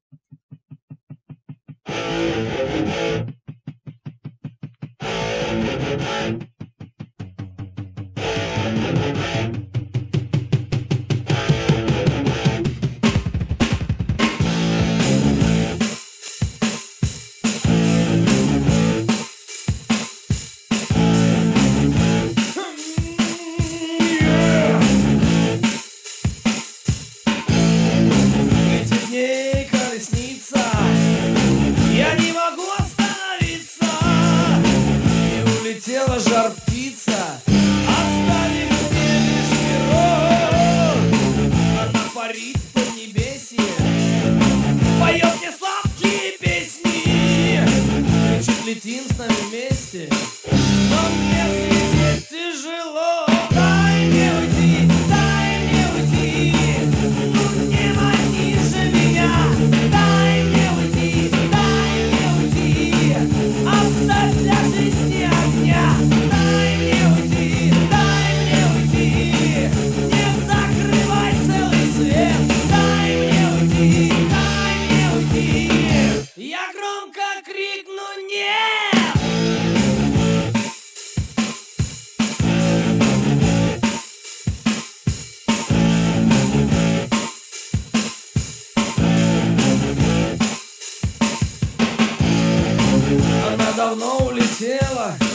Я не могу остановиться. И улетела жар-птица, оставив мне лишь перо. Она парит в поднебесье, поет мне сладкие песни, кричит: летим с нами вместе, но мне взлететь тяжело. Дай мне уйти, дай мне уйти, ну не мани же меня. Дай мне уйти, дай мне уйти, оставь для жизни огня. Дай мне уйти, не закрывай целый свет. Дай мне уйти, я громко крикну: нет! Она давно улетела,